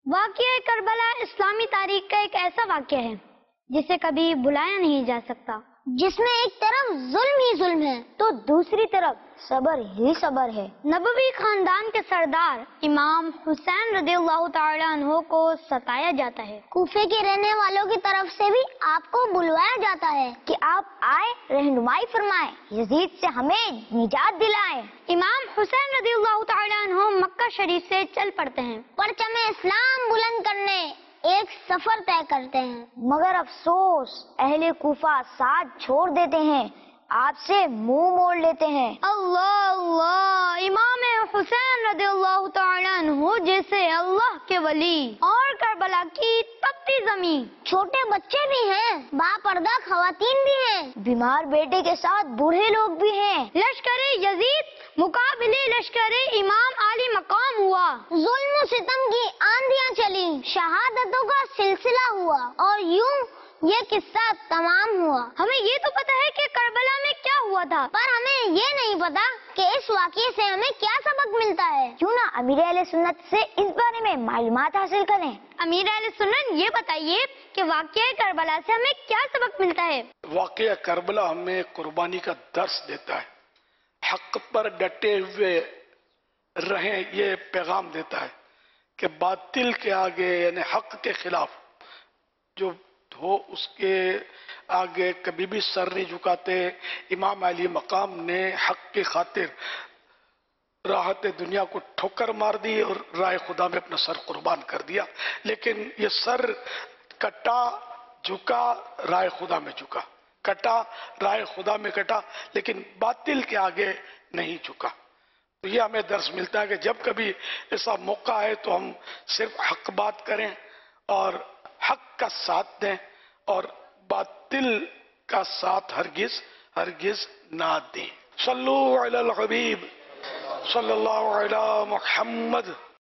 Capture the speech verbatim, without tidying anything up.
واقعہ کربلا اسلامی تاریخ کا ایک ایسا واقعہ ہے جسے کبھی بھلایا نہیں جا سکتا، جس میں ایک طرف ظلم ہی ظلم ہے تو دوسری طرف صبر ہی صبر ہے۔ نبوی خاندان کے سردار امام حسین رضی اللہ تعالی عنہ کو ستایا جاتا ہے۔ کوفے کے رہنے والوں کی طرف سے بھی آپ کو بلوایا جاتا ہے کہ آپ آئے، رہنمائی فرمائیں، یزید سے ہمیں نجات دلائیں۔ امام حسین رضی اللہ تعالی عنہ مکہ شریف سے چل پڑتے ہیں، پرچم اسلام بلند کرنے ایک سفر طے کرتے ہیں، مگر افسوس اہل کوفہ ساتھ چھوڑ دیتے ہیں، آپ سے منہ موڑ لیتے ہیں۔ اللہ اللہ، امام حسین رضی اللہ تعالی عنہ جیسے اللہ کے ولی اور کربلا کی تپتی زمین، چھوٹے بچے بھی ہیں، با پردہ خواتین بھی ہیں، بیمار بیٹے کے ساتھ بوڑھے لوگ بھی ہیں۔ لشکر یزید مقابلے لشکر امام علی مقام ہوا، ظلم و ستم کی آندیاں چلی، شہادتوں کا سلسلہ ہوا اور یوں یہ قصہ تمام ہوا۔ ہمیں یہ تو پتا ہے کہ کربلا میں کیا ہوا تھا، پر ہمیں یہ نہیں پتا کہ اس واقعے سے ہمیں کیا سبق ملتا ہے۔ کیوں نہ امیر اہل سنت سے اس بارے میں معلومات حاصل کریں۔ امیر اہل سنت یہ بتائیے کہ واقعہ کربلا سے ہمیں کیا سبق ملتا ہے؟ واقعہ کربلا ہمیں قربانی کا درس دیتا ہے، حق پر ڈٹے ہوئے رہیں، یہ پیغام دیتا ہے کہ باطل کے آگے یعنی حق کے خلاف جو ہو اس کے آگے کبھی بھی سر نہیں جھکاتے۔ امام علی مقام نے حق کی خاطر راحت دنیا کو ٹھوکر مار دی اور راہ خدا میں اپنا سر قربان کر دیا، لیکن یہ سر کٹا جھکا راہ خدا میں جھکا، کٹا راہ خدا میں کٹا، لیکن باطل کے آگے نہیں جھکا۔ تو یہ ہمیں درس ملتا ہے کہ جب کبھی ایسا موقع آئے تو ہم صرف حق بات کریں اور حق کا ساتھ دیں اور باطل کا ساتھ ہرگز ہرگز نہ دیں۔ صلو علی الحبیب صلی اللہ علی محمد۔